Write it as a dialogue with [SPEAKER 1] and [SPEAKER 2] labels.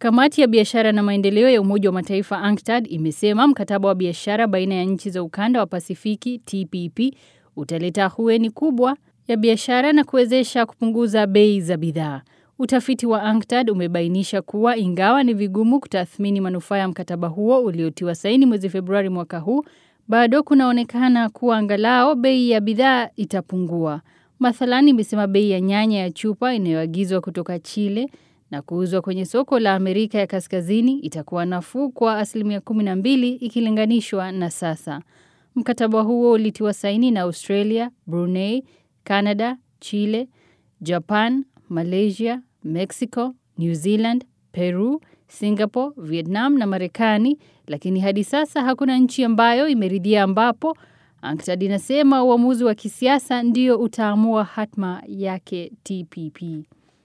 [SPEAKER 1] Kamati ya biashara na maendeleo ya Umoja wa Mataifa UNCTAD imesema mkataba wa biashara baina ya nchi za ukanda wa Pasifiki TPP utaleta ahueni kubwa ya biashara na kuwezesha kupunguza bei za bidhaa. Utafiti wa UNCTAD umebainisha kuwa ingawa ni vigumu kutathmini manufaa ya mkataba huo uliotiwa saini mwezi Februari mwaka huu, bado kunaonekana kuwa angalau bei ya bidhaa itapungua. Mathalani imesema bei ya nyanya ya chupa inayoagizwa kutoka Chile na kuuzwa kwenye soko la Amerika ya Kaskazini itakuwa nafuu kwa 12% ikilinganishwa na sasa. Mkataba huo ulitiwa saini na Australia, Brunei, Canada, Chile, Japan, Malaysia, Mexico, New Zealand, Peru, Singapore, Vietnam na Marekani, lakini hadi sasa hakuna nchi ambayo imeridhia, ambapo UNCTAD inasema uamuzi wa kisiasa ndio utaamua hatma yake TPP.